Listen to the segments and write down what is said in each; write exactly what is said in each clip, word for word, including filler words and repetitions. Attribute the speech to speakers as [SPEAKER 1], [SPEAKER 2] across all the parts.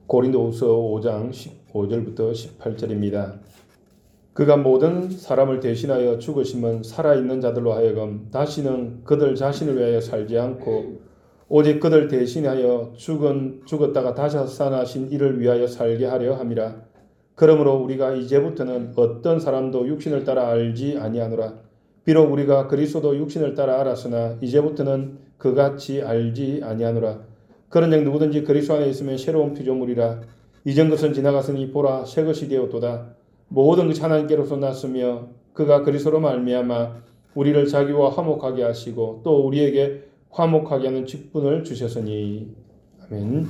[SPEAKER 1] 고린도후서 오 장 십오 절부터 십팔 절입니다. 그가 모든 사람을 대신하여 죽으심은 살아있는 자들로 하여금 다시는 그들 자신을 위하여 살지 않고 오직 그들 대신하여 죽은, 죽었다가 다시 살아나신 이를 위하여 살게 하려 함이라. 그러므로 우리가 이제부터는 어떤 사람도 육신을 따라 알지 아니하노라. 비록 우리가 그리스도도 육신을 따라 알았으나 이제부터는 그같이 알지 아니하노라. 그런즉 누구든지 그리스도 안에 있으면 새로운 피조물이라. 이전 것은 지나갔으니 보라 새 것이 되었도다. 모든 것이 하나님께로서 났으며 그가 그리스도로 말미암아 우리를 자기와 화목하게 하시고 또 우리에게 화목하게 하는 직분을 주셨으니. 아멘.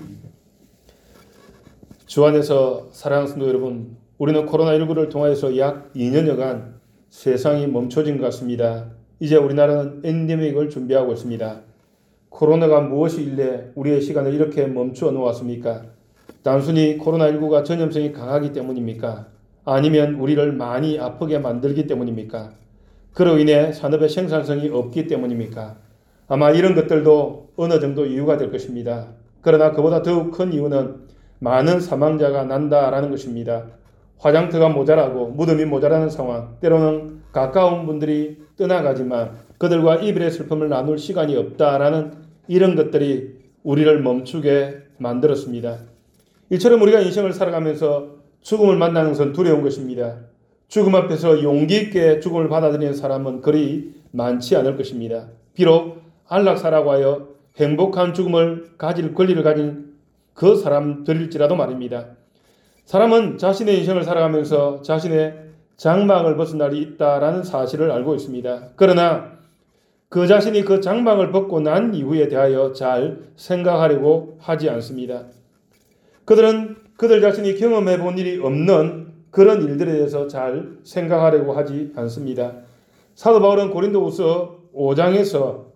[SPEAKER 1] 주 안에서 사랑하는 성도 여러분, 우리는 코로나십구를 통하여서 약 이 년여간 세상이 멈춰진 것 같습니다. 이제 우리나라는 엔데믹을 준비하고 있습니다. 코로나가 무엇이길래 우리의 시간을 이렇게 멈추어 놓았습니까? 단순히 코로나십구가 전염성이 강하기 때문입니까? 아니면 우리를 많이 아프게 만들기 때문입니까? 그로 인해 산업의 생산성이 없기 때문입니까? 아마 이런 것들도 어느 정도 이유가 될 것입니다. 그러나 그보다 더욱 큰 이유는 많은 사망자가 난다라는 것입니다. 화장터가 모자라고 무덤이 모자라는 상황, 때로는 가까운 분들이 떠나가지만 그들과 이별의 슬픔을 나눌 시간이 없다라는 이런 것들이 우리를 멈추게 만들었습니다. 이처럼 우리가 인생을 살아가면서 죽음을 만나는 것은 두려운 것입니다. 죽음 앞에서 용기 있게 죽음을 받아들이는 사람은 그리 많지 않을 것입니다. 비록 안락사라고 하여 행복한 죽음을 가질 권리를 가진 그 사람들일지라도 말입니다. 사람은 자신의 인생을 살아가면서 자신의 장막을 벗은 날이 있다라는 사실을 알고 있습니다. 그러나 그 자신이 그 장막을 벗고 난 이후에 대하여 잘 생각하려고 하지 않습니다. 그들은 그들 자신이 경험해 본 일이 없는 그런 일들에 대해서 잘 생각하려고 하지 않습니다. 사도 바울은 고린도후서 오 장에서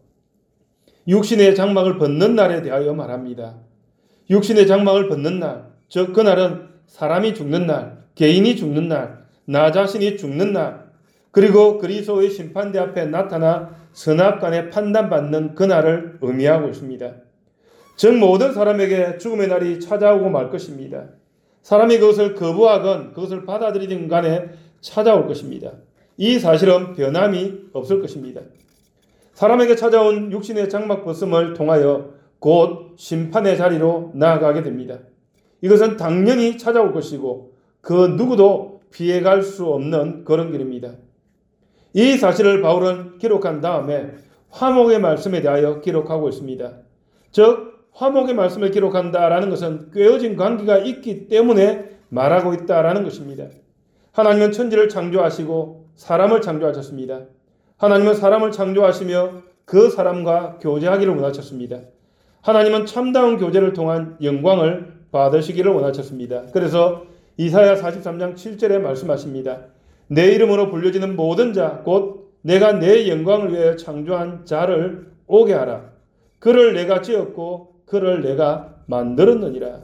[SPEAKER 1] 육신의 장막을 벗는 날에 대하여 말합니다. 육신의 장막을 벗는 날, 즉 그날은 사람이 죽는 날, 개인이 죽는 날, 나 자신이 죽는 날, 그리고 그리스도의 심판대 앞에 나타나 선악간에 판단받는 그날을 의미하고 있습니다. 즉 모든 사람에게 죽음의 날이 찾아오고 말 것입니다. 사람이 그것을 거부하건 그것을 받아들이든 간에 찾아올 것입니다. 이 사실은 변함이 없을 것입니다. 사람에게 찾아온 육신의 장막 벗음을 통하여 곧 심판의 자리로 나아가게 됩니다. 이것은 당연히 찾아올 것이고 그 누구도 피해갈 수 없는 그런 길입니다. 이 사실을 바울은 기록한 다음에 화목의 말씀에 대하여 기록하고 있습니다. 즉 화목의 말씀을 기록한다라는 것은 꿰어진 관계가 있기 때문에 말하고 있다라는 것입니다. 하나님은 천지를 창조하시고 사람을 창조하셨습니다. 하나님은 사람을 창조하시며 그 사람과 교제하기를 원하셨습니다. 하나님은 참다운 교제를 통한 영광을 받으시기를 원하셨습니다. 그래서 이사야 사십삼 장 칠 절에 말씀하십니다. 내 이름으로 불려지는 모든 자, 곧 내가 내 영광을 위하여 창조한 자를 오게 하라. 그를 내가 지었고 그를 내가 만들었느니라.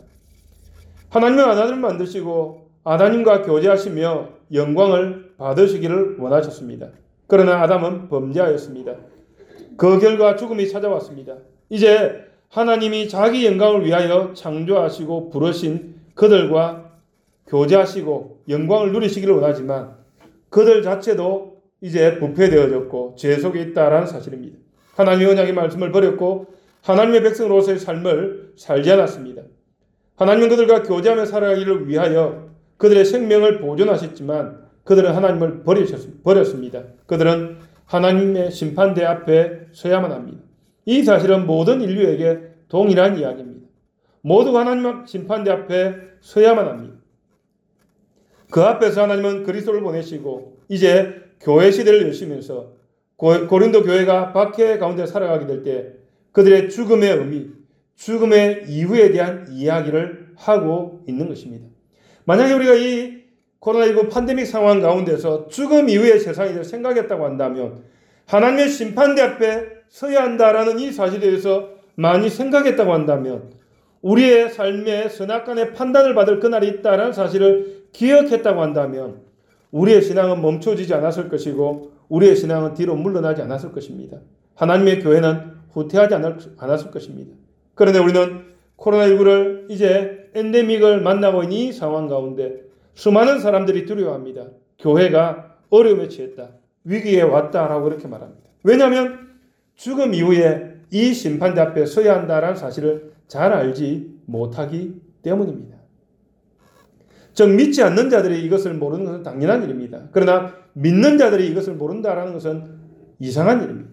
[SPEAKER 1] 하나님은 아담을 만드시고 아담과 교제하시며 영광을 받으시기를 원하셨습니다. 그러나 아담은 범죄하였습니다. 그 결과 죽음이 찾아왔습니다. 이제 하나님이 자기 영광을 위하여 창조하시고 부르신 그들과 교제하시고 영광을 누리시기를 원하지만 그들 자체도 이제 부패되어졌고 죄 속에 있다라는 사실입니다. 하나님의 언약의 말씀을 버렸고 하나님의 백성으로서의 삶을 살지 않았습니다. 하나님은 그들과 교제하며 살아가기를 위하여 그들의 생명을 보존하셨지만 그들은 하나님을 버렸습니다. 그들은 하나님의 심판대 앞에 서야만 합니다. 이 사실은 모든 인류에게 동일한 이야기입니다. 모두가 하나님 심판대 앞에 서야만 합니다. 그 앞에서 하나님은 그리스도를 보내시고 이제 교회 시대를 여시면서 고린도 교회가 박해 가운데 살아가게 될 때 그들의 죽음의 의미, 죽음의 이후에 대한 이야기를 하고 있는 것입니다. 만약에 우리가 이 코로나십구 팬데믹 상황 가운데서 죽음 이후의 세상을 생각했다고 한다면 하나님의 심판대 앞에 서야 한다라는 이 사실에 대해서 많이 생각했다고 한다면 우리의 삶의 선악간의 판단을 받을 그날이 있다는 사실을 기억했다고 한다면 우리의 신앙은 멈춰지지 않았을 것이고 우리의 신앙은 뒤로 물러나지 않았을 것입니다. 하나님의 교회는 후퇴하지 않았을 것입니다. 그런데 우리는 코로나십구를 이제 엔데믹을 만나고 있는 이 상황 가운데 수많은 사람들이 두려워합니다. 교회가 어려움에 처했다. 위기에 왔다라고 그렇게 말합니다. 왜냐하면 죽음 이후에 이 심판대 앞에 서야 한다라는 사실을 잘 알지 못하기 때문입니다. 즉 믿지 않는 자들이 이것을 모르는 것은 당연한 일입니다. 그러나 믿는 자들이 이것을 모른다라는 것은 이상한 일입니다.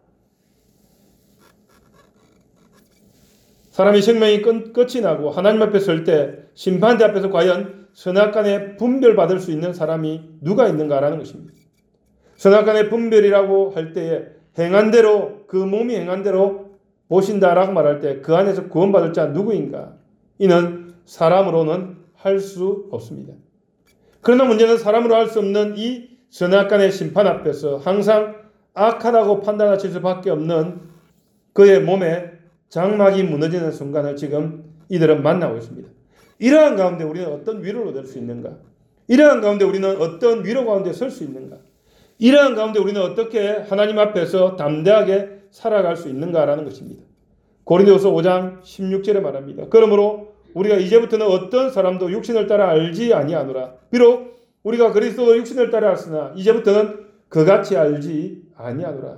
[SPEAKER 1] 사람이 생명이 끝이 나고 하나님 앞에 설 때 심판대 앞에서 과연 선악간에 분별받을 수 있는 사람이 누가 있는가라는 것입니다. 선악간의 분별이라고 할 때에 행한 대로, 그 몸이 행한 대로 보신다라고 말할 때 그 안에서 구원받을 자 누구인가? 이는 사람으로는 할 수 없습니다. 그러나 문제는 사람으로 할 수 없는 이 선악간의 심판 앞에서 항상 악하다고 판단하실 수밖에 없는 그의 몸에 장막이 무너지는 순간을 지금 이들은 만나고 있습니다. 이러한 가운데 우리는 어떤 위로를 얻을 수 있는가? 이러한 가운데 우리는 어떤 위로 가운데 설 수 있는가? 이러한 가운데 우리는 어떻게 하나님 앞에서 담대하게 살아갈 수 있는가라는 것입니다. 고린도후서 오 장 십육 절에 말합니다. 그러므로 우리가 이제부터는 어떤 사람도 육신을 따라 알지 아니하노라. 비록 우리가 그리스도 육신을 따라 알으나 이제부터는 그같이 알지 아니하노라.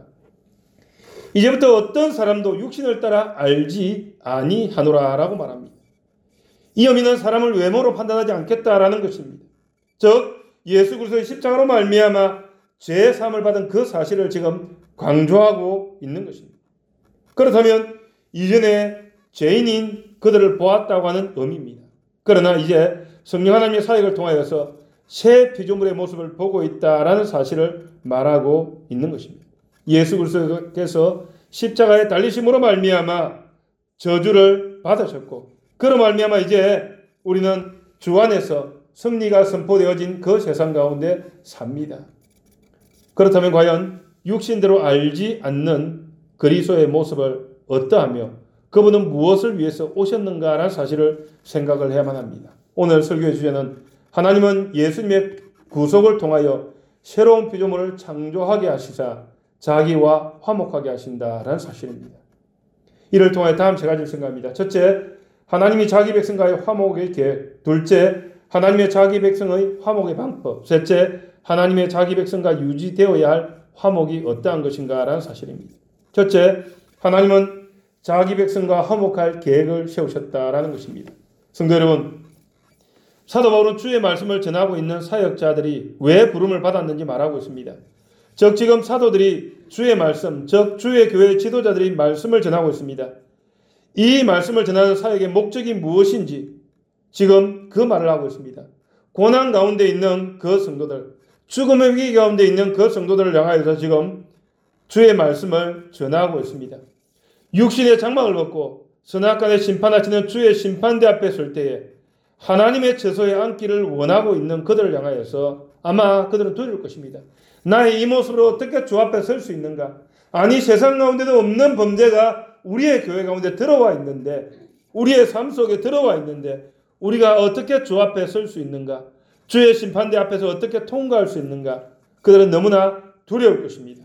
[SPEAKER 1] 이제부터 어떤 사람도 육신을 따라 알지 아니하노라라고 말합니다. 이 의미는 사람을 외모로 판단하지 않겠다라는 것입니다. 즉 예수 그리스도의 십자가로 말미암아 죄 사함을 받은 그 사실을 지금 강조하고 있는 것입니다. 그렇다면 이전에 죄인인 그들을 보았다고 하는 의미입니다. 그러나 이제 성령 하나님의 사역을 통하여서 새 피조물의 모습을 보고 있다라는 사실을 말하고 있는 것입니다. 예수 그리스도께서 십자가에 달리심으로 말미암아 저주를 받으셨고 그로 말미암아 이제 우리는 주 안에서 승리가 선포되어진 그 세상 가운데 삽니다. 그렇다면 과연 육신대로 알지 않는 그리스도의 모습을 어떠하며 그분은 무엇을 위해서 오셨는가라는 사실을 생각을 해야만 합니다. 오늘 설교의 주제는 하나님은 예수님의 구속을 통하여 새로운 피조물을 창조하게 하시사 자기와 화목하게 하신다라는 사실입니다. 이를 통하여 다음 세 가지를 생각합니다. 첫째, 하나님이 자기 백성과의 화목의 계획. 둘째, 하나님의 자기 백성의 화목의 방법. 셋째, 하나님의 자기 백성과 유지되어야 할 화목이 어떠한 것인가라는 사실입니다. 첫째, 하나님은 자기 백성과 화목할 계획을 세우셨다라는 것입니다. 성도 여러분, 사도 바울은 주의 말씀을 전하고 있는 사역자들이 왜 부름을 받았는지 말하고 있습니다. 즉 지금 사도들이 주의 말씀, 즉 주의 교회의 지도자들이 말씀을 전하고 있습니다. 이 말씀을 전하는 사역의 목적이 무엇인지 지금 그 말을 하고 있습니다. 고난 가운데 있는 그 성도들, 죽음의 위기 가운데 있는 그 성도들을 향하여서 지금 주의 말씀을 전하고 있습니다. 육신의 장막을 벗고 선악간의 심판하시는 주의 심판대 앞에 설 때에 하나님의 처소에 앉기를 원하고 있는 그들을 향하여서 아마 그들은 두려울 것입니다. 나의 이 모습으로 어떻게 주 앞에 설 수 있는가? 아니 세상 가운데도 없는 범죄가 우리의 교회 가운데 들어와 있는데 우리의 삶 속에 들어와 있는데 우리가 어떻게 주 앞에 설 수 있는가? 주의 심판대 앞에서 어떻게 통과할 수 있는가? 그들은 너무나 두려울 것입니다.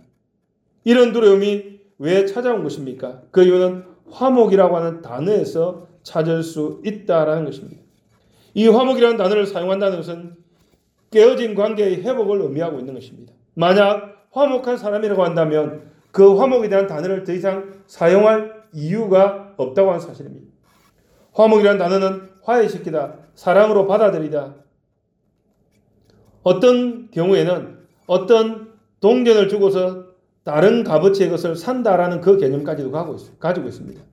[SPEAKER 1] 이런 두려움이 왜 찾아온 것입니까? 그 이유는 화목이라고 하는 단어에서 찾을 수 있다라는 것입니다. 이 화목이라는 단어를 사용한다는 것은 깨어진 관계의 회복을 의미하고 있는 것입니다. 만약 화목한 사람이라고 한다면 그 화목에 대한 단어를 더 이상 사용할 이유가 없다고 하는 사실입니다. 화목이라는 단어는 화해시키다, 사랑으로 받아들이다. 어떤 경우에는 어떤 동전을 주고서 다른 값어치의 것을 산다라는 그 개념까지도 가지고 있습니다.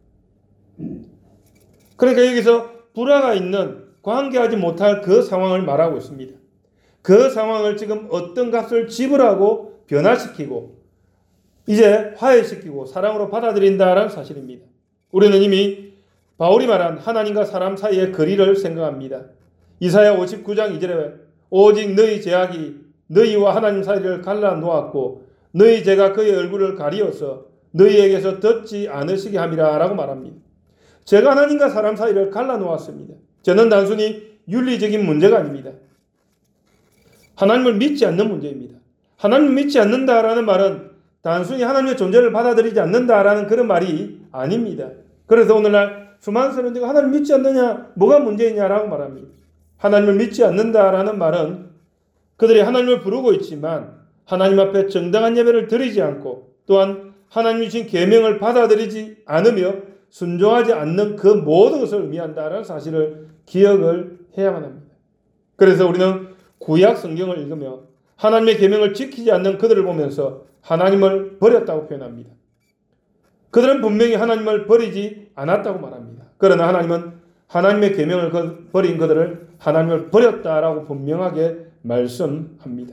[SPEAKER 1] 그러니까 여기서 불화가 있는 관계하지 못할 그 상황을 말하고 있습니다. 그 상황을 지금 어떤 값을 지불하고 변화시키고 이제 화해시키고 사랑으로 받아들인다라는 사실입니다. 우리는 이미 바울이 말한 하나님과 사람 사이의 거리를 생각합니다. 이사야 오십구 장 이 절에 오직 너희 죄악이 너희와 하나님 사이를 갈라놓았고 너희 죄가 그의 얼굴을 가리어서 너희에게서 듣지 않으시게 함이라 라고 말합니다. 죄가 하나님과 사람 사이를 갈라놓았습니다. 죄는 단순히 윤리적인 문제가 아닙니다. 하나님을 믿지 않는 문제입니다. 하나님을 믿지 않는다라는 말은 단순히 하나님의 존재를 받아들이지 않는다라는 그런 말이 아닙니다. 그래서 오늘날 수많은 사람들이 하나님을 믿지 않느냐, 뭐가 문제이냐라고 말합니다. 하나님을 믿지 않는다라는 말은 그들이 하나님을 부르고 있지만 하나님 앞에 정당한 예배를 드리지 않고 또한 하나님이 주신 계명을 받아들이지 않으며 순종하지 않는 그 모든 것을 의미한다라는 사실을 기억을 해야만 합니다. 그래서 우리는 구약 성경을 읽으며 하나님의 계명을 지키지 않는 그들을 보면서 하나님을 버렸다고 표현합니다. 그들은 분명히 하나님을 버리지 않았다고 말합니다. 그러나 하나님은 하나님의 계명을 버린 그들을 하나님을 버렸다라고 분명하게 말씀합니다.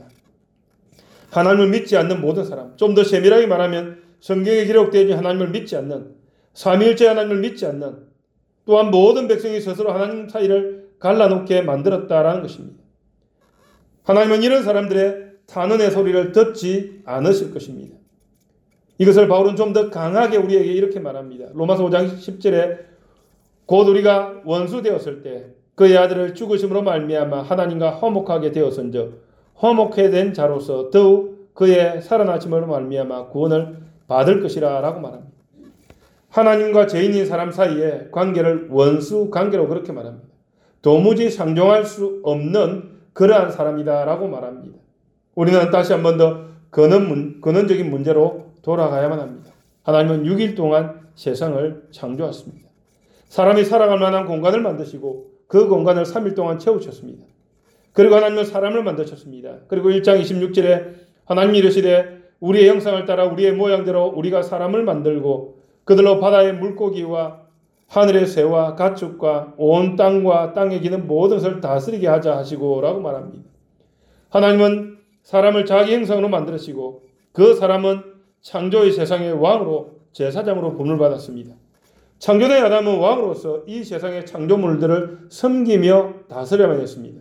[SPEAKER 1] 하나님을 믿지 않는 모든 사람, 좀 더 세밀하게 말하면 성경에 기록되어 있는 하나님을 믿지 않는, 삼위일체 하나님을 믿지 않는, 또한 모든 백성이 스스로 하나님 사이를 갈라놓게 만들었다라는 것입니다. 하나님은 이런 사람들의 탄원의 소리를 듣지 않으실 것입니다. 이것을 바울은 좀 더 강하게 우리에게 이렇게 말합니다. 로마서 오 장 십 절에 곧 우리가 원수 되었을 때 그의 아들을 죽으심으로 말미암아 하나님과 화목하게 되었은즉 화목해 된 자로서 더욱 그의 살아나심으로 말미암아 구원을 받을 것이라 라고 말합니다. 하나님과 죄인인 사람 사이의 관계를 원수 관계로 그렇게 말합니다. 도무지 상종할 수 없는 그러한 사람이다 라고 말합니다. 우리는 다시 한 번 더 근원, 근원적인 문제로 돌아가야만 합니다. 하나님은 육 일 동안 세상을 창조하셨습니다. 사람이 살아갈 만한 공간을 만드시고 그 공간을 삼 일 동안 채우셨습니다. 그리고 하나님은 사람을 만드셨습니다. 그리고 일 장 이십육 절에 하나님이 이르시되 우리의 형상을 따라 우리의 모양대로 우리가 사람을 만들고 그들로 바다의 물고기와 하늘의 새와 가축과 온 땅과 땅에 기는 모든 것을 다스리게 하자 하시고 라고 말합니다. 하나님은 사람을 자기 형상으로 만드시고 그 사람은 창조의 세상의 왕으로 제사장으로 부름을 받았습니다. 창조된 아담은 왕으로서 이 세상의 창조물들을 섬기며 다스려야만 했습니다.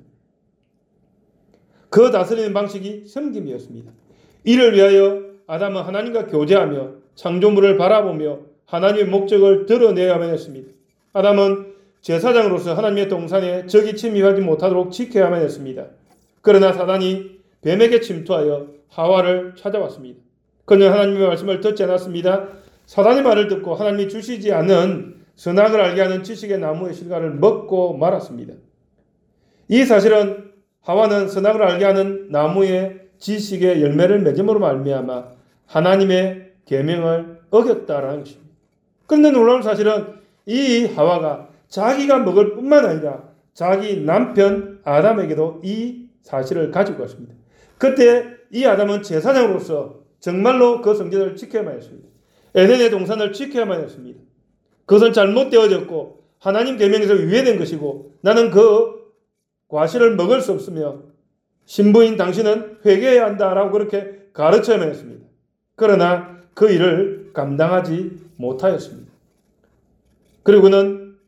[SPEAKER 1] 그 다스리는 방식이 섬김이었습니다. 이를 위하여 아담은 하나님과 교제하며 창조물을 바라보며 하나님의 목적을 드러내야만 했습니다. 아담은 제사장으로서 하나님의 동산에 적이 침입하지 못하도록 지켜야만 했습니다. 그러나 사단이 뱀에게 침투하여 하와를 찾아왔습니다. 그는 하나님의 말씀을 듣지 않았습니다. 사단의 말을 듣고 하나님이 주시지 않은 선악을 알게 하는 지식의 나무의 실과를 먹고 말았습니다. 이 사실은 하와는 선악을 알게 하는 나무의 지식의 열매를 맺음으로 말미암아 하나님의 계명을 어겼다라는 것입니다. 그런데 놀라운 사실은 이 하와가 자기가 먹을 뿐만 아니라 자기 남편 아담에게도 이 사실을 가지고 왔습니다. 그때 이 아담은 제사장으로서 정말로 그 성전을 지켜야만 했습니다. 에덴의 동산을 지켜야만 했습니다. 그것은 잘못되어졌고 하나님 계명에서 위배된 것이고 나는 그 과실을 먹을 수 없으며 신부인 당신은 회개해야 한다라고 그렇게 가르쳐야만 했습니다. 그러나 그 일을 감당하지 못하였습니다. 그리고는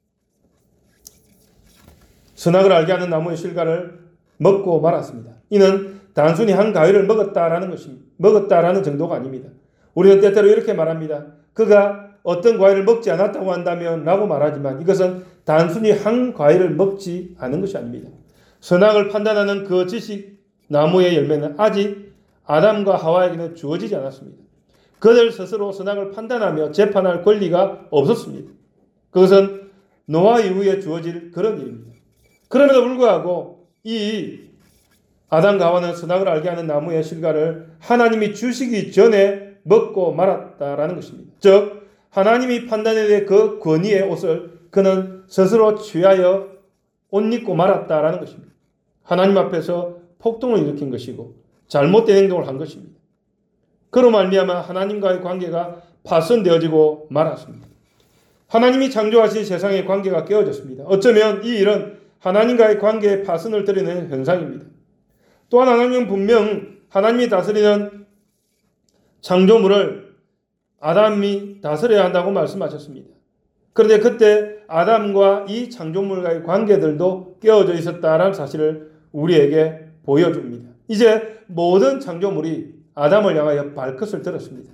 [SPEAKER 1] 선악을 알게 하는 나무의 실과를 먹고 말았습니다. 이는 단순히 한 가위를 먹었다라는 것입니다. 먹었다라는 정도가 아닙니다. 우리는 때때로 이렇게 말합니다. 그가 어떤 과일을 먹지 않았다고 한다면 라고 말하지만 이것은 단순히 한 과일을 먹지 않은 것이 아닙니다. 선악을 판단하는 그 지식 나무의 열매는 아직 아담과 하와에게는 주어지지 않았습니다. 그들 스스로 선악을 판단하며 재판할 권리가 없었습니다. 그것은 노아 이후에 주어질 그런 일입니다. 그럼에도 불구하고 이 아담과 하와는 선악을 알게 하는 나무의 실과를 하나님이 주시기 전에 먹고 말았다라는 것입니다. 즉 하나님이 판단에 대해 그 권위의 옷을 그는 스스로 취하여 옷 입고 말았다라는 것입니다. 하나님 앞에서 폭동을 일으킨 것이고 잘못된 행동을 한 것입니다. 그로 말미암아 하나님과의 관계가 파손되어지고 말았습니다. 하나님이 창조하신 세상의 관계가 깨어졌습니다. 어쩌면 이 일은 하나님과의 관계의 파손을 드러내는 현상입니다. 또한 하나님은 분명 하나님이 다스리는 창조물을 아담이 다스려야 한다고 말씀하셨습니다. 그런데 그때 아담과 이 창조물과의 관계들도 깨어져 있었다라는 사실을 우리에게 보여줍니다. 이제 모든 창조물이 아담을 향하여 발끝을 들었습니다.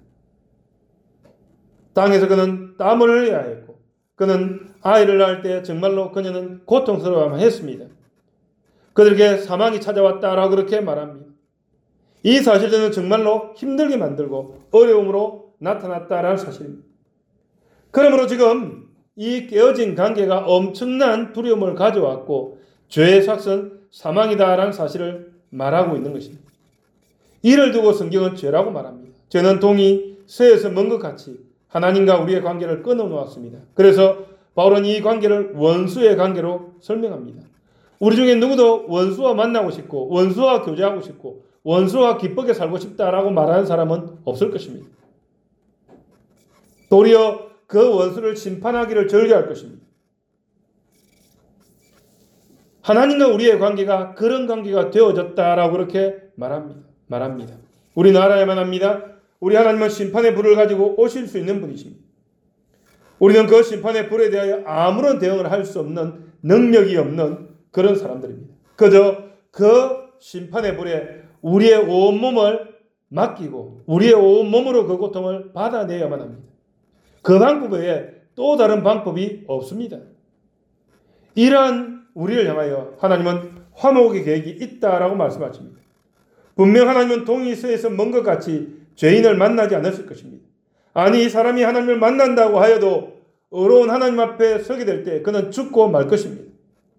[SPEAKER 1] 땅에서 그는 땀을 흘려야 했고 그는 아이를 낳을 때 정말로 그녀는 고통스러워야만 했습니다. 그들에게 사망이 찾아왔다라고 그렇게 말합니다. 이 사실들은 정말로 힘들게 만들고 어려움으로 나타났다라는 사실입니다. 그러므로 지금 이 깨어진 관계가 엄청난 두려움을 가져왔고 죄의 삭은 사망이다라는 사실을 말하고 있는 것입니다. 이를 두고 성경은 죄라고 말합니다. 죄는 동이 쇠에서 먼 것 같이 하나님과 우리의 관계를 끊어놓았습니다. 그래서 바울은 이 관계를 원수의 관계로 설명합니다. 우리 중에 누구도 원수와 만나고 싶고 원수와 교제하고 싶고 원수와 기쁘게 살고 싶다라고 말하는 사람은 없을 것입니다. 도리어 그 원수를 심판하기를 즐겨할 것입니다. 하나님과 우리의 관계가 그런 관계가 되어졌다라고 그렇게 말합니다. 말합니다. 우리나라에만 합니다. 우리 하나님은 심판의 불을 가지고 오실 수 있는 분이십니다. 우리는 그 심판의 불에 대하여 아무런 대응을 할 수 없는 능력이 없는 그런 사람들입니다. 그저 그 심판의 불에 우리의 온몸을 맡기고 우리의 온몸으로 그 고통을 받아내야만 합니다. 그 방법 외에 또 다른 방법이 없습니다. 이러한 우리를 향하여 하나님은 화목의 계획이 있다라고 말씀하십니다. 분명 하나님은 동이 쇠에서 먼 것 같이 죄인을 만나지 않았을 것입니다. 아니, 이 사람이 하나님을 만난다고 하여도 의로운 하나님 앞에 서게 될 때 그는 죽고 말 것입니다.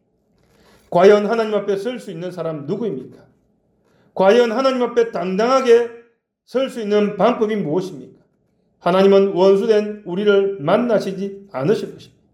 [SPEAKER 1] 과연 하나님 앞에 설 수 있는 사람 누구입니까? 과연 하나님 앞에 당당하게 설 수 있는 방법이 무엇입니까? 하나님은 원수된 우리를 만나시지 않으실 것입니다.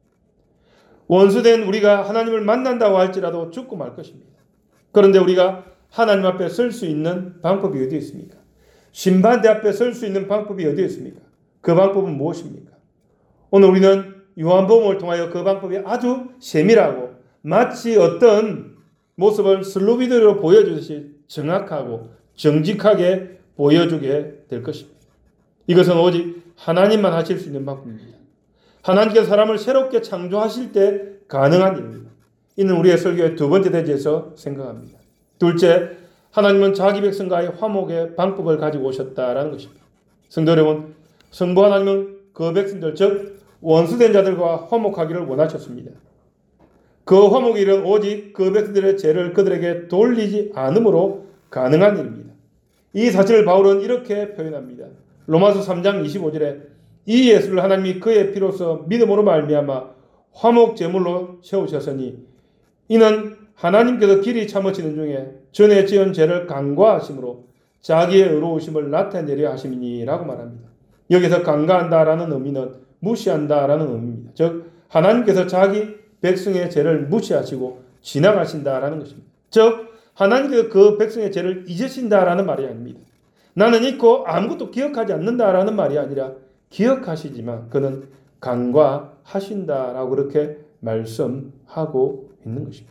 [SPEAKER 1] 원수된 우리가 하나님을 만난다고 할지라도 죽고 말 것입니다. 그런데 우리가 하나님 앞에 설 수 있는 방법이 어디 있습니까? 심판대 앞에 설 수 있는 방법이 어디 있습니까? 그 방법은 무엇입니까? 오늘 우리는 요한복음을 통하여 그 방법이 아주 세밀하고 마치 어떤 모습을 슬로비드로 보여주듯이 정확하고 정직하게 보여주게 될 것입니다. 이것은 오직 하나님만 하실 수 있는 방법입니다. 하나님께서 사람을 새롭게 창조하실 때 가능한 일입니다. 이는 우리의 설교의 두 번째 대지에서 생각합니다. 둘째, 하나님은 자기 백성과의 화목의 방법을 가지고 오셨다라는 것입니다. 성도 여러분, 성부 하나님은 그 백성들, 즉 원수된 자들과 화목하기를 원하셨습니다. 그 화목의 일은 오직 그 백성들의 죄를 그들에게 돌리지 않으므로 가능한 일입니다. 이 사실을 바울은 이렇게 표현합니다. 로마서 삼 장 이십오 절에 이 예수를 하나님이 그의 피로서 믿음으로 말미암아 화목 제물로 세우셨으니 이는 하나님께서 길이 참으시는 중에 전에 지은 죄를 간과하심으로 자기의 의로우심을 나타내려 하심이니라고 말합니다. 여기서 간과한다라는 의미는 무시한다라는 의미입니다. 즉 하나님께서 자기 백성의 죄를 무시하시고 지나가신다라는 것입니다. 즉 하나님께서 그 백성의 죄를 잊으신다라는 말이 아닙니다. 나는 잊고 아무것도 기억하지 않는다라는 말이 아니라 기억하시지만 그는 간과하신다라고 그렇게 말씀하고 있는 것입니다.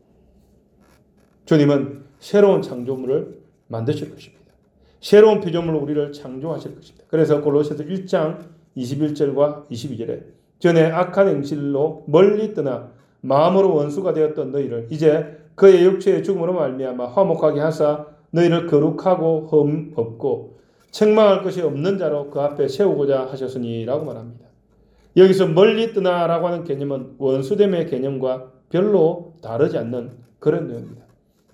[SPEAKER 1] 주님은 새로운 창조물을 만드실 것입니다. 새로운 피조물로 우리를 창조하실 것입니다. 그래서 골로새서 일 장 이십일 절과 이십이 절에 전에 악한 행실로 멀리 떠나 마음으로 원수가 되었던 너희를 이제 그의 육체의 죽음으로 말미암아 화목하게 하사 너희를 거룩하고 흠 없고 책망할 것이 없는 자로 그 앞에 세우고자 하셨으니라고 말합니다. 여기서 멀리 떠나라고 하는 개념은 원수됨의 개념과 별로 다르지 않는 그런 내용입니다.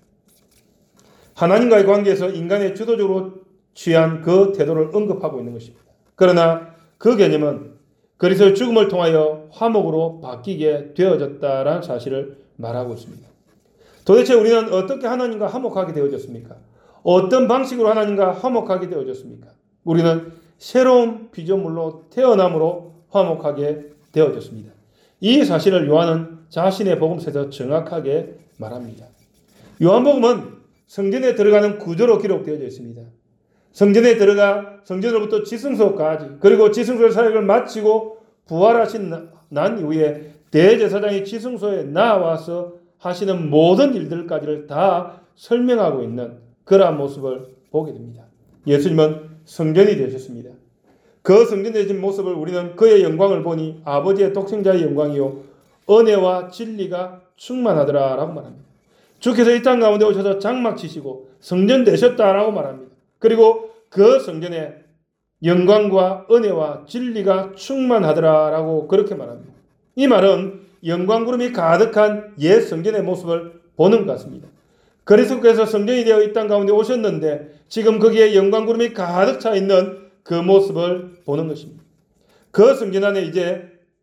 [SPEAKER 1] 하나님과의 관계에서 인간의 주도적으로 취한 그 태도를 언급하고 있는 것입니다. 그러나 그 개념은 그리스도의 죽음을 통하여 화목으로 바뀌게 되어졌다라는 사실을 말하고 있습니다. 도대체 우리는 어떻게 하나님과 화목하게 되어졌습니까? 어떤 방식으로 하나님과 화목하게 되어졌습니까? 우리는 새로운 피조물로 태어남으로 화목하게 되어졌습니다. 이 사실을 요한은 자신의 복음서에서 정확하게 말합니다. 요한복음은 성전에 들어가는 구조로 기록되어져 있습니다. 성전에 들어가 성전으로부터 지성소까지 그리고 지성소의 사역을 마치고 부활하신 난 이후에 대제사장이 지성소에 나와서 하시는 모든 일들까지를 다 설명하고 있는 그러한 모습을 보게 됩니다. 예수님은 성전이 되셨습니다. 그 성전이 되신 모습을 우리는 그의 영광을 보니 아버지의 독생자의 영광이요 은혜와 진리가 충만하더라라고 말합니다. 주께서 이 땅 가운데 오셔서 장막 치시고 성전 되셨다라고 말합니다. 그리고 그 성전에 영광과 은혜와 진리가 충만하더라라고 그렇게 말합니다. 이 말은 영광구름이 가득한 옛 성전의 모습을 보는 것 같습니다. 그리스도께서 성전이 되어 이 땅 가운데 오셨는데 지금 거기에 영광구름이 가득 차 있는 그 모습을 보는 것입니다. 그 성전 안에 이제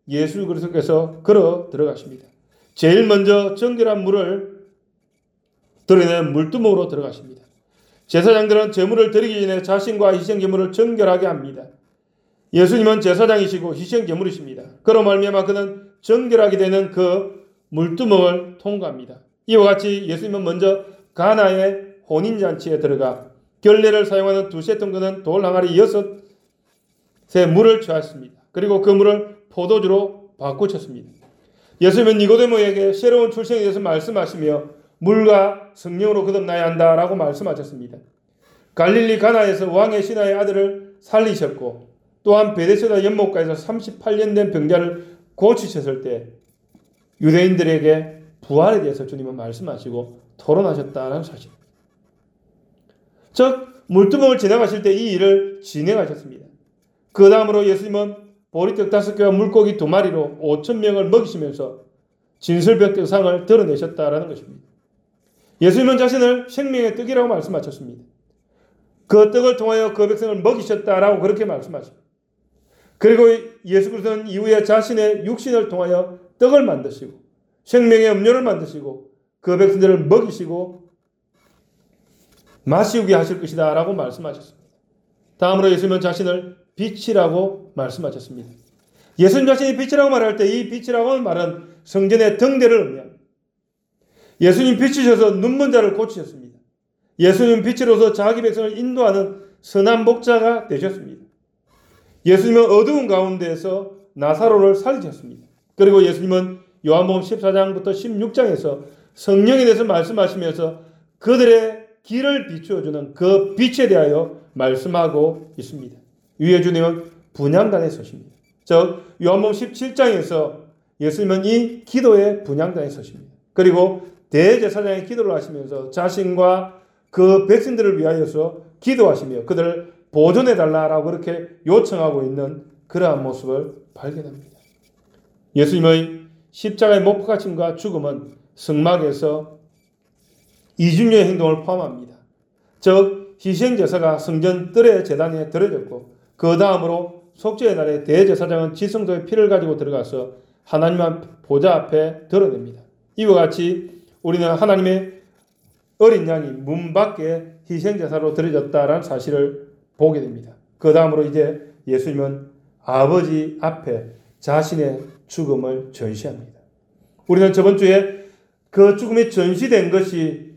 [SPEAKER 1] 예수 그리스도께서 걸어 들어가십니다. 제일 먼저 정결한 물을 드러내는 물두멍으로 들어가십니다. 제사장들은 제물을 드리기 전에 자신과 희생제물을 정결하게 합니다. 예수님은 제사장이시고 희생제물이십니다. 그로 말미암아 그는 정결하게 되는 그 물두멍을 통과합니다. 이와 같이 예수님은 먼저 가나의 혼인잔치에 들어가 결례를 사용하는 두세 덩그는 돌 항아리 여섯의 물을 취하였습니다. 그리고 그 물을 포도주로 바꾸셨습니다. 예수님은 니고데모에게 새로운 출생에 대해서 말씀하시며 물과 성령으로 거듭나야 한다라고 말씀하셨습니다. 갈릴리 가나에서 왕의 신하의 아들을 살리셨고 또한 베데스다 연못가에서 삼십팔 년 된 병자를 고치셨을 때 유대인들에게 부활에 대해서 주님은 말씀하시고 토론하셨다는 사실. 즉 물두멍을 지나가실 때 이 일을 진행하셨습니다. 그 다음으로 예수님은 보리떡 다섯 개와 물고기 두 마리로 오천 명을 먹이시면서 진설벽 떡상을 드러내셨다라는 것입니다. 예수님은 자신을 생명의 떡이라고 말씀하셨습니다. 그 떡을 통하여 그 백성을 먹이셨다라고 그렇게 말씀하십니다. 그리고 예수 그리스도는 이후에 자신의 육신을 통하여 떡을 만드시고 생명의 음료를 만드시고 그 백성들을 먹이시고 마시우게 하실 것이다 라고 말씀하셨습니다. 다음으로 예수님은 자신을 빛이라고 말씀하셨습니다. 예수님 자신이 빛이라고 말할 때 이 빛이라고 하는 말은 성전의 등대를 의미합니다. 예수님 빛이셔서 눈먼 자를 고치셨습니다. 예수님 빛으로서 자기 백성을 인도하는 선한 목자가 되셨습니다. 예수님은 어두운 가운데에서 나사로를 살리셨습니다. 그리고 예수님은 요한복음 십사 장부터 십육 장에서 성령에 대해서 말씀하시면서 그들의 길을 비추어주는 그 빛에 대하여 말씀하고 있습니다. 위에 주님은 분향단에 서십니다. 즉 요한복음 십칠 장에서 예수님은 이 기도의 분향단에 서십니다. 그리고 대제사장의 기도를 하시면서 자신과 그 백성들을 위하여서 기도하시며 그들을 보존해달라고 그렇게 요청하고 있는 그러한 모습을 발견합니다. 예수님의 십자가의 못 박히심과 죽음은 성막에서 이중의 행동을 포함합니다. 즉 희생제사가 성전 뜰의 제단에 드려졌고 그 다음으로 속죄의 날에 대제사장은 지성소의 피를 가지고 들어가서 하나님 보좌 앞에 드러냅니다. 이와 같이 우리는 하나님의 어린 양이 문 밖에 희생제사로 드려졌다라는 사실을 보게 됩니다. 그 다음으로 이제 예수님은 아버지 앞에 자신의 죽음을 전시합니다. 우리는 저번 주에 그 죽음이 전시된 것이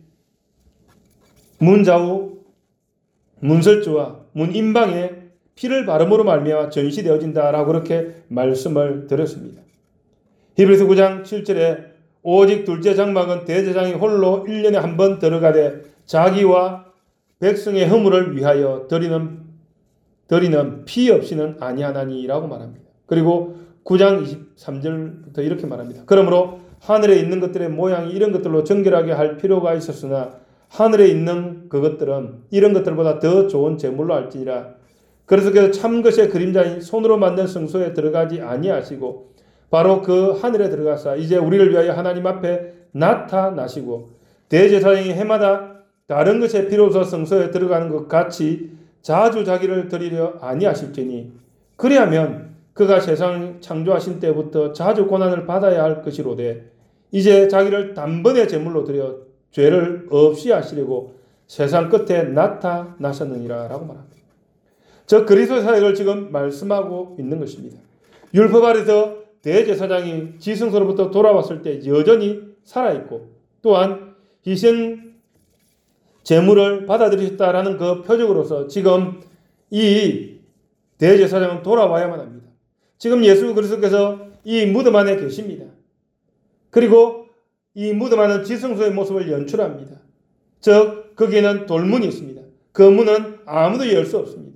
[SPEAKER 1] 문좌우, 문설주와 문인방에 피를 바름으로 말미암아 전시되어진다라고 그렇게 말씀을 드렸습니다. 히브리서 구 장 칠 절에 오직 둘째 장막은 대제사장이 홀로 일 년에 한 번 들어가되 자기와 백성의 허물을 위하여 드리는, 드리는 피 없이는 아니하나니라고 말합니다. 그리고 구 장 이십삼 절부터 이렇게 말합니다. 그러므로 하늘에 있는 것들의 모양이 이런 것들로 정결하게 할 필요가 있었으나 하늘에 있는 그것들은 이런 것들보다 더 좋은 제물로 할지니라. 그래서 그 참것의 그림자인 손으로 만든 성소에 들어가지 아니하시고 바로 그 하늘에 들어가사 이제 우리를 위하여 하나님 앞에 나타나시고 대제사장이 해마다 다른 것에 비로소 성소에 들어가는 것 같이 자주 자기를 드리려 아니하실지니 그리하면 그가 세상 창조하신 때부터 자주 고난을 받아야 할 것이로되 이제 자기를 단번에 제물로 드려 죄를 없이 하시려고 세상 끝에 나타나셨느니라 라고 말합니다. 저 그리스도 사역을 지금 말씀하고 있는 것입니다. 율법 아래서 대제사장이 지성소로부터 돌아왔을 때 여전히 살아있고 또한 희생 제물을 받아들이셨다라는 그 표적으로서 지금 이 대제사장은 돌아와야만 합니다. 지금 예수 그리스도께서 이 무덤 안에 계십니다. 그리고 이 무덤 안은 지성소의 모습을 연출합니다. 즉 거기에는 돌문이 있습니다. 그 문은 아무도 열 수 없습니다.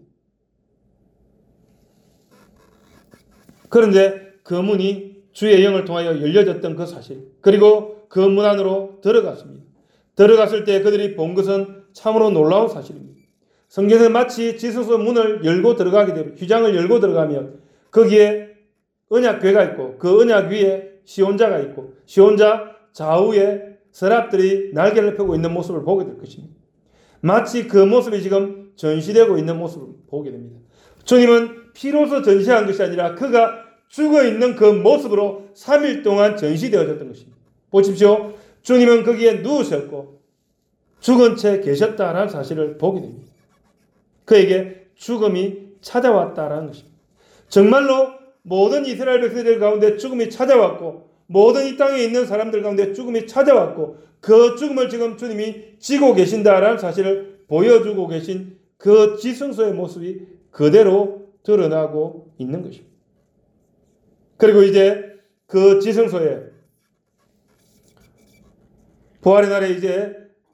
[SPEAKER 1] 그런데 그 문이 주의 영을 통하여 열려졌던 그 사실, 그리고 그 문 안으로 들어갔습니다. 들어갔을 때 그들이 본 것은 참으로 놀라운 사실입니다. 성경에서 마치 지성소 문을 열고 들어가게 되면, 휘장을 열고 들어가면 거기에 언약궤가 있고 그 언약 위에 시온자가 있고 시온자 좌우에 서랍들이 날개를 펴고 있는 모습을 보게 될 것입니다. 마치 그 모습이 지금 전시되고 있는 모습을 보게 됩니다. 주님은 피로서 전시한 것이 아니라 그가 죽어있는 그 모습으로 삼 일 동안 전시되어졌던 것입니다. 보십시오. 주님은 거기에 누우셨고 죽은 채 계셨다라는 사실을 보게 됩니다. 그에게 죽음이 찾아왔다라는 것입니다. 정말로 모든 이스라엘 백성들 가운데 죽음이 찾아왔고 모든 이 땅에 있는 사람들 가운데 죽음이 찾아왔고 그 죽음을 지금 주님이 지고 계신다라는 사실을 보여주고 계신 그 지성소의 모습이 그대로 드러나고 있는 것입니다. 그리고 이제 그 지성소에 부활의 날에 이제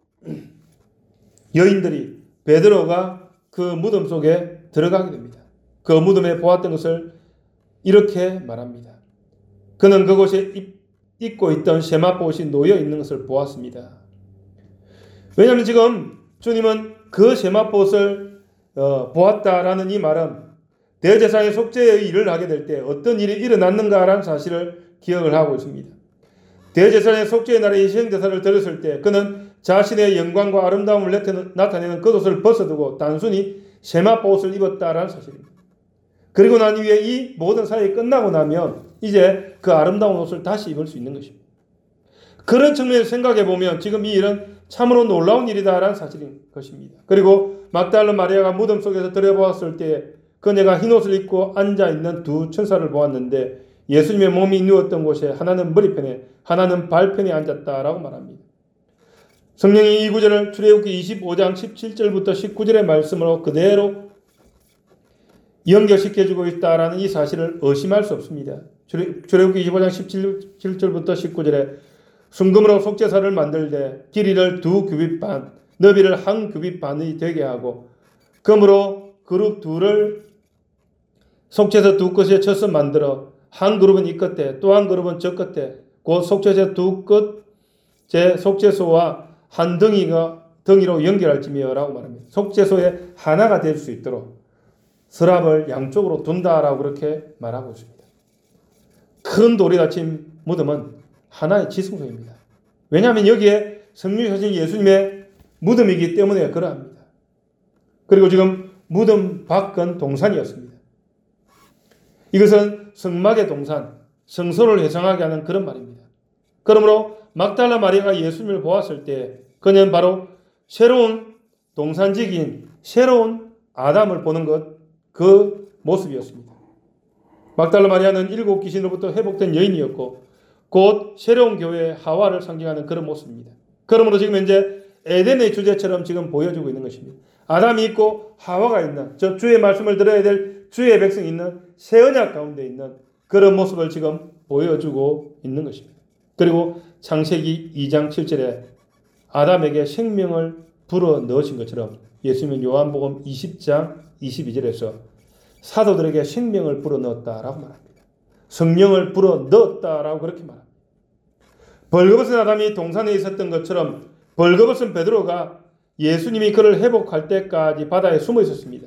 [SPEAKER 1] 여인들이 베드로가 그 무덤 속에 들어가게 됩니다. 그 무덤에 보았던 것을 이렇게 말합니다. 그는 그곳에 입고 있던 세마포옷이 놓여 있는 것을 보았습니다. 왜냐하면 지금 주님은 그 세마포옷을 어, 보았다라는 이 말은 대제사장의 속죄의 일을 하게 될 때 어떤 일이 일어났는가라는 사실을 기억을 하고 있습니다. 대제사장의 속죄의 날에 이 시행대사를 들었을 때 그는 자신의 영광과 아름다움을 나타내는 겉옷을 벗어두고 단순히 세마포옷을 입었다라는 사실입니다. 그리고 난 이후에 이 모든 사역이 끝나고 나면 이제 그 아름다운 옷을 다시 입을 수 있는 것입니다. 그런 측면에서 생각해 보면 지금 이 일은 참으로 놀라운 일이다라는 사실인 것입니다. 그리고 막달라 마리아가 무덤 속에서 들여보았을 때 그녀가 흰옷을 입고 앉아있는 두 천사를 보았는데 예수님의 몸이 누웠던 곳에 하나는 머리편에 하나는 발편에 앉았다라고 말합니다. 성령이 이 구절을 출애굽기 이십오 장 십칠 절부터 십구 절의 말씀으로 그대로 연결시켜주고 있다라는 이 사실을 의심할 수 없습니다. 출애굽기 이십오 장 십칠 절부터 십구 절에 순금으로 속죄사를 만들되 길이를 두 규빗 반, 너비를 한 규빗 반이 되게 하고 금으로 그룹 둘을 속죄서 두 끝에 쳐서 만들어 한 그룹은 이 끝에 또 한 그룹은 저 끝에 곧 속죄서 두 끝 제 속죄소와 한 덩이가 덩이로 연결할지며 라고 말합니다. 속죄소에 하나가 될 수 있도록 서랍을 양쪽으로 둔다라고 그렇게 말하고 있습니다. 큰 돌이 닫힌 무덤은 하나의 지성소입니다. 왜냐하면 여기에 성육하신 예수님의 무덤이기 때문에 그러합니다. 그리고 지금 무덤 밖은 동산이었습니다. 이것은 성막의 동산, 성소를 회상하게 하는 그런 말입니다. 그러므로 막달라 마리아가 예수님을 보았을 때 그녀는 바로 새로운 동산지기인 새로운 아담을 보는 것, 그 모습이었습니다. 막달라 마리아는 일곱 귀신으로부터 회복된 여인이었고 곧 새로운 교회의 하와를 상징하는 그런 모습입니다. 그러므로 지금 현재 에덴의 주제처럼 지금 보여주고 있는 것입니다. 아담이 있고 하와가 있는, 저 주의 말씀을 들어야 될 주의 백성이 있는 새 언약 가운데 있는 그런 모습을 지금 보여주고 있는 것입니다. 그리고 창세기 이 장 칠 절에 아담에게 생명을 불어 넣으신 것처럼 예수님은 요한복음 이십 장 이십이 절에서 사도들에게 생명을 불어 넣었다라고 말합니다. 성령을 불어 넣었다라고 그렇게 말합니다. 벌거벗은 아담이 동산에 있었던 것처럼 벌거벗은 베드로가 예수님이 그를 회복할 때까지 바다에 숨어 있었습니다.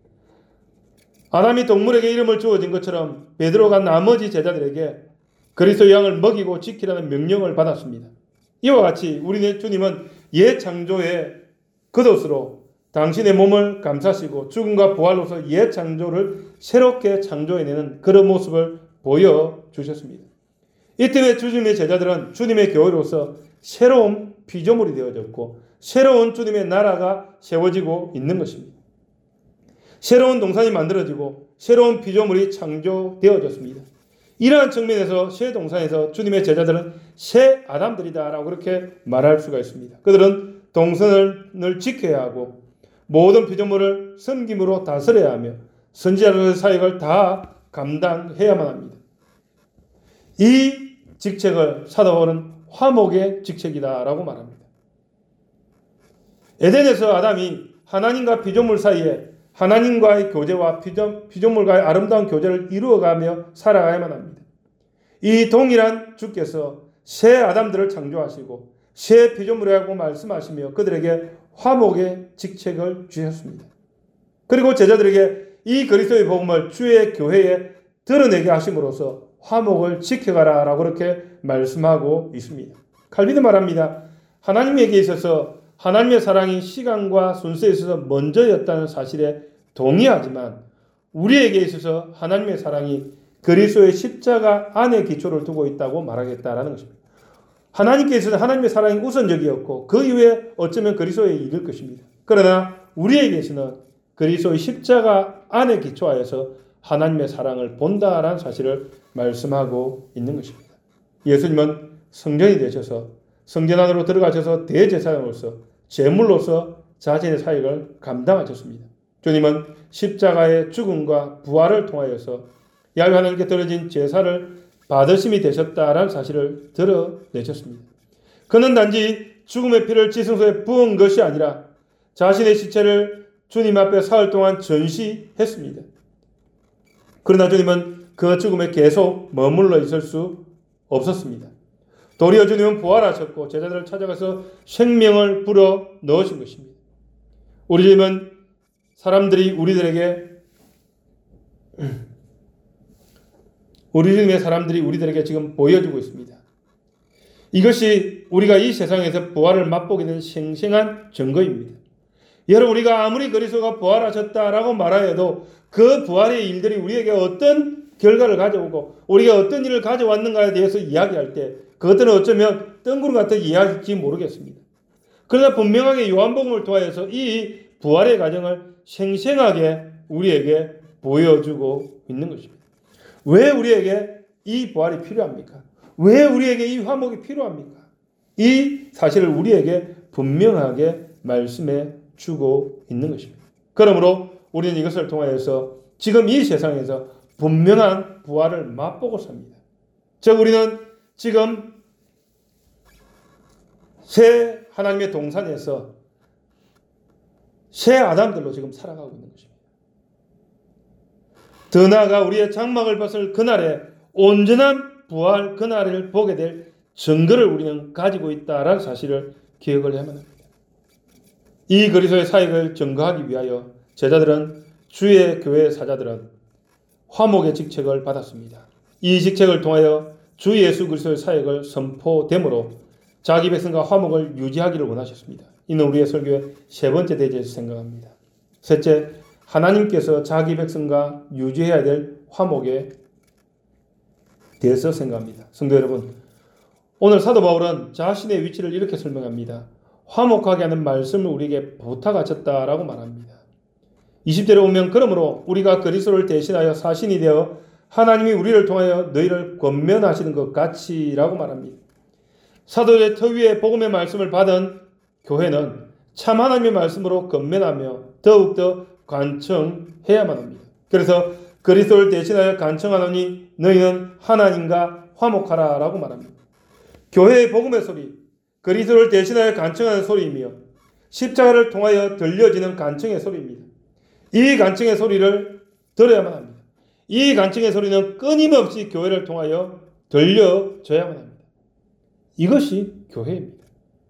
[SPEAKER 1] 아담이 동물에게 이름을 주어진 것처럼 베드로가 나머지 제자들에게 그리스도의 양을 먹이고 지키라는 명령을 받았습니다. 이와 같이 우리의 주님은 옛 창조의 겉옷으로 당신의 몸을 감싸시고 죽음과 부활로서 옛 창조를 새롭게 창조해내는 그런 모습을 보여주셨습니다. 이 때문에 주님의 제자들은 주님의 교회로서 새로운 피조물이 되어졌고 새로운 주님의 나라가 세워지고 있는 것입니다. 새로운 동산이 만들어지고 새로운 피조물이 창조되어졌습니다. 이러한 측면에서 새 동산에서 주님의 제자들은 새 아담들이다라고 그렇게 말할 수가 있습니다. 그들은 동산을 지켜야 하고 모든 피조물을 섬김으로 다스려야 하며 선지자로서의 사역을 다 감당해야만 합니다. 이 직책을 사도 바울은 화목의 직책이다라고 말합니다. 에덴에서 아담이 하나님과 피조물 사이에 하나님과의 교제와 피조, 피조물과의 아름다운 교제를 이루어가며 살아가야만 합니다. 이 동일한 주께서 새 아담들을 창조하시고 새 피조물이라고 말씀하시며 그들에게 화목의 직책을 주셨습니다. 그리고 제자들에게 이 그리스도의 복음을 주의 교회에 드러내게 하심으로써 화목을 지켜가라 라고 그렇게 말씀하고 있습니다. 칼빈은 말합니다. 하나님에게 있어서 하나님의 사랑이 시간과 순서에 있어서 먼저였다는 사실에 동의하지만 우리에게 있어서 하나님의 사랑이 그리스도의 십자가 안에 기초를 두고 있다고 말하겠다라는 것입니다. 하나님께서는 하나님의 사랑이 우선적이었고 그 이후에 어쩌면 그리스도에 이를 것입니다. 그러나 우리에게서는 그리스도의 십자가 안에 기초하여서 하나님의 사랑을 본다라는 사실을 말씀하고 있는 것입니다. 예수님은 성전이 되셔서 성전 안으로 들어가셔서 대제사장으로서 제물로서 자신의 사역을 감당하셨습니다. 주님은 십자가의 죽음과 부활을 통하여서 야훼 하나님께 드려진 제사를 받으심이 되셨다라는 사실을 드러내셨습니다. 그는 단지 죽음의 피를 지성소에 부은 것이 아니라 자신의 시체를 주님 앞에 사흘 동안 전시했습니다. 그러나 주님은 그 죽음에 계속 머물러 있을 수 없었습니다. 도리어 주님은 부활하셨고 제자들을 찾아가서 생명을 불어 넣으신 것입니다. 우리 주님은 사람들이 우리들에게 우리 주님의 사람들이 우리들에게 지금 보여주고 있습니다. 이것이 우리가 이 세상에서 부활을 맛보게 된 생생한 증거입니다. 여러분, 우리가 아무리 그리스도가 부활하셨다라고 말하여도 그 부활의 일들이 우리에게 어떤 결과를 가져오고 우리가 어떤 일을 가져왔는가에 대해서 이야기할 때 그것들은 어쩌면 뜬구름 같은 이야기일지 모르겠습니다. 그러나 분명하게 요한복음을 통해서 이 부활의 과정을 생생하게 우리에게 보여주고 있는 것입니다. 왜 우리에게 이 부활이 필요합니까? 왜 우리에게 이 화목이 필요합니까? 이 사실을 우리에게 분명하게 말씀해 주고 있는 것입니다. 그러므로 우리는 이것을 통하여서 지금 이 세상에서 분명한 부활을 맛보고 삽니다. 즉 우리는 지금 새 하나님의 동산에서 새 아담들로 지금 살아가고 있는 것입니다. 더 나아가 우리의 장막을 벗을 그날에 온전한 부활 그날을 보게 될 증거를 우리는 가지고 있다라는 사실을 기억을 해야만 합니다. 이 그리스도의 사역을 증거하기 위하여 제자들은 주의 교회 사자들은 화목의 직책을 받았습니다. 이 직책을 통하여 주 예수 그리스도의 사역을 선포됨으로 자기 백성과 화목을 유지하기를 원하셨습니다. 이는 우리의 설교의 세 번째 대지에서 생각합니다. 셋째, 하나님께서 자기 백성과 유지해야 될 화목에 대해서 생각합니다. 성도 여러분, 오늘 사도 바울은 자신의 위치를 이렇게 설명합니다. 화목하게 하는 말씀을 우리에게 부탁하셨다라고 말합니다. 이십 절에 보면 그러므로 우리가 그리스도를 대신하여 사신이 되어 하나님이 우리를 통하여 너희를 권면하시는 것 같이라고 말합니다. 사도의 터 위에 복음의 말씀을 받은 교회는 참 하나님의 말씀으로 권면하며 더욱더 간청해야만 합니다. 그래서 그리스도를 대신하여 간청하노니 너희는 하나님과 화목하라 라고 말합니다. 교회의 복음의 소리, 그리스도를 대신하여 간청하는 소리이며 십자가를 통하여 들려지는 간청의 소리입니다. 이 간청의 소리를 들어야만 합니다. 이 간청의 소리는 끊임없이 교회를 통하여 들려져야만 합니다. 이것이 교회입니다.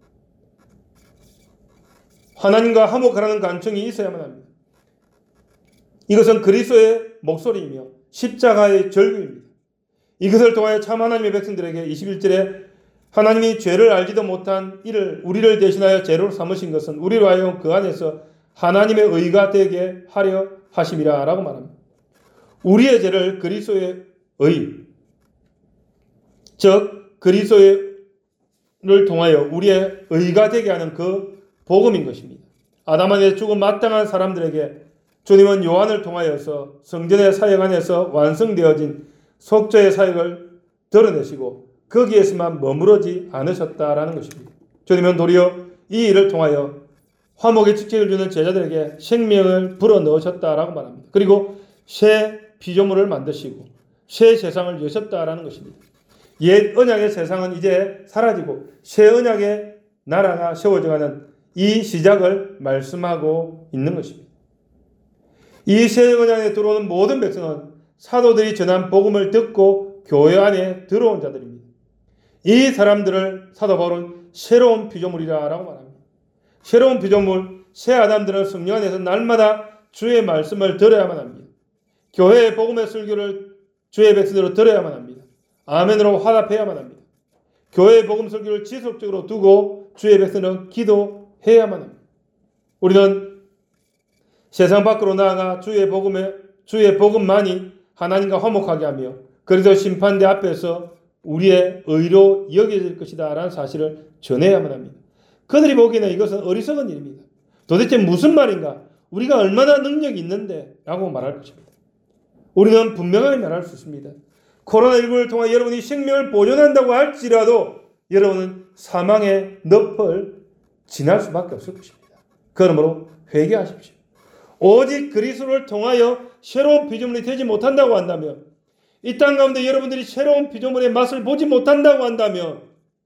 [SPEAKER 1] 하나님과 화목하라는 간청이 있어야만 합니다. 이것은 그리스도의 목소리이며 십자가의 절규입니다. 이것을 통하여 참 하나님의 백성들에게 이십일 절에 하나님이 죄를 알지도 못한 이를 우리를 대신하여 죄로 삼으신 것은 우리로 하여금 그 안에서 하나님의 의가 되게 하려 하심이라 라고 말합니다. 우리의 죄를 그리스도의 의, 즉 그리스도를 통하여 우리의 의가 되게 하는 그 복음인 것입니다. 아담 안에 죽음 마땅한 사람들에게 주님은 요한을 통하여서 성전의 사역 안에서 완성되어진 속죄의 사역을 드러내시고 거기에서만 머무르지 않으셨다라는 것입니다. 주님은 도리어 이 일을 통하여 화목의 직책을 주는 제자들에게 생명을 불어넣으셨다라고 말합니다. 그리고 새 피조물을 만드시고 새 세상을 여셨다라는 것입니다. 옛 언약의 세상은 이제 사라지고 새 언약의 나라가 세워져가는 이 시작을 말씀하고 있는 것입니다. 이 새 언약에 들어오는 모든 백성은 사도들이 전한 복음을 듣고 교회 안에 들어온 자들입니다. 이 사람들을 사도 바울은 새로운 피조물이라고 말합니다. 새로운 피조물, 새 아담들은 성령 안에서 날마다 주의 말씀을 들어야만 합니다. 교회의 복음의 설교를 주의 백성으로 들어야만 합니다. 아멘으로 화답해야만 합니다. 교회의 복음 설교를 지속적으로 두고 주의 백성은 기도해야만 합니다. 우리는 세상 밖으로 나아가 주의 복음에 주의 복음만이 하나님과 화목하게 하며 그래서 심판대 앞에서 우리의 의로 여겨질 것이다 라는 사실을 전해야만 합니다. 그들이 보기에는 이것은 어리석은 일입니다. 도대체 무슨 말인가? 우리가 얼마나 능력이 있는데? 라고 말할 것입니다. 우리는 분명하게 말할 수 있습니다. 코로나십구를 통해 여러분이 생명을 보존한다고 할지라도 여러분은 사망의 늪을 지날 수밖에 없을 것입니다. 그러므로 회개하십시오. 오직 그리스도를 통하여 새로운 피조물이 되지 못한다고 한다면, 이 땅 가운데 여러분들이 새로운 피조물의 맛을 보지 못한다고 한다면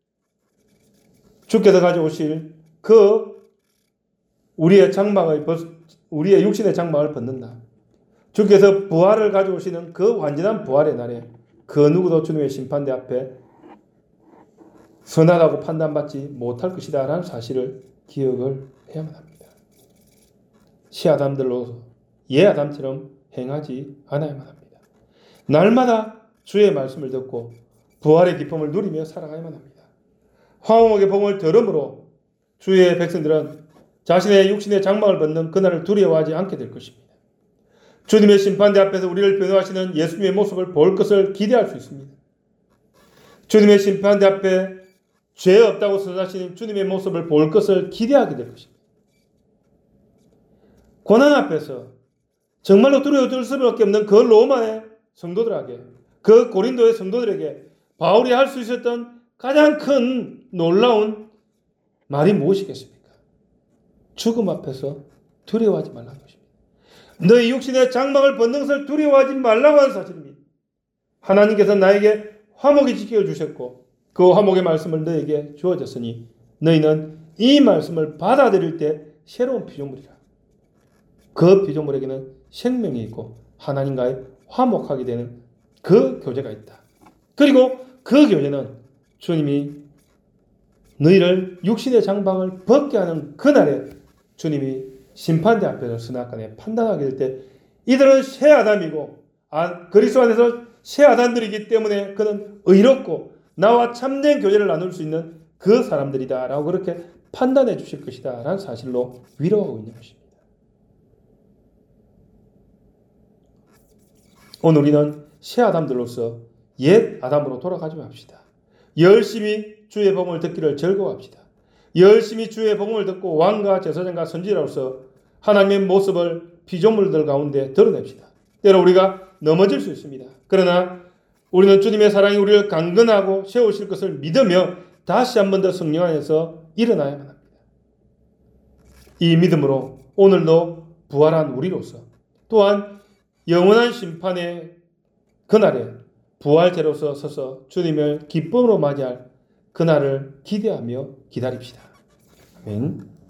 [SPEAKER 1] 주께서 가져오실 그 우리의 장막을 우리의 육신의 장막을 벗는다. 주께서 부활을 가져오시는 그 완전한 부활의 날에 그 누구도 주님의 심판대 앞에 선하다고 판단받지 못할 것이다 라는 사실을 기억을 해야만 합니다. 새 아담들로 예 아담처럼 행하지 않아야만 합니다. 날마다 주의 말씀을 듣고 부활의 기쁨을 누리며 살아가야만 합니다. 화목의 복음을 들음으로 주의 백성들은 자신의 육신의 장막을 벗는 그날을 두려워하지 않게 될 것입니다. 주님의 심판대 앞에서 우리를 변호하시는 예수님의 모습을 볼 것을 기대할 수 있습니다. 주님의 심판대 앞에 죄 없다고 선언하시는 주님의 모습을 볼 것을 기대하게 될 것입니다. 고난 앞에서 정말로 두려워 떨 수밖에 없는 그 로마의 성도들에게, 그 고린도의 성도들에게 바울이 할 수 있었던 가장 큰 놀라운 말이 무엇이겠습니까? 죽음 앞에서 두려워하지 말라는 것입니다. 너희 육신의 장막을 벗는 것을 두려워하지 말라고 하는 사실입니다. 하나님께서 나에게 화목이 지켜 주셨고 그 화목의 말씀을 너에게 주어졌으니 너희는 이 말씀을 받아들일 때 새로운 피조물이라. 그 피조물에게는 생명이 있고 하나님과의 화목하게 되는 그 교제가 있다. 그리고 그 교제는 주님이 너희를 육신의 장막을 벗게 하는 그날에 주님이 심판대 앞에서 선악간에 판단하게 될 때 이들은 새 아담이고 아, 그리스도 안에서 새 아담들이기 때문에 그는 의롭고 나와 참된 교제를 나눌 수 있는 그 사람들이다 라고 그렇게 판단해 주실 것이다 라는 사실로 위로하고 있는 것입니다. 오늘 우리는 새 아담들로서 옛 아담으로 돌아가지 맙시다. 열심히 주의 복음을 듣기를 즐거워합시다. 열심히 주의 복음을 듣고 왕과 제사장과 선지자로서 하나님의 모습을 피조물들 가운데 드러냅시다. 때로 우리가 넘어질 수 있습니다. 그러나 우리는 주님의 사랑이 우리를 강건하고 세우실 것을 믿으며 다시 한 번 더 성령 안에서 일어나야만 합니다. 이 믿음으로 오늘도 부활한 우리로서 또한 영원한 심판의 그날에 부활제로서 서서 주님을 기쁨으로 맞이할 그날을 기대하며 기다립시다. 아멘.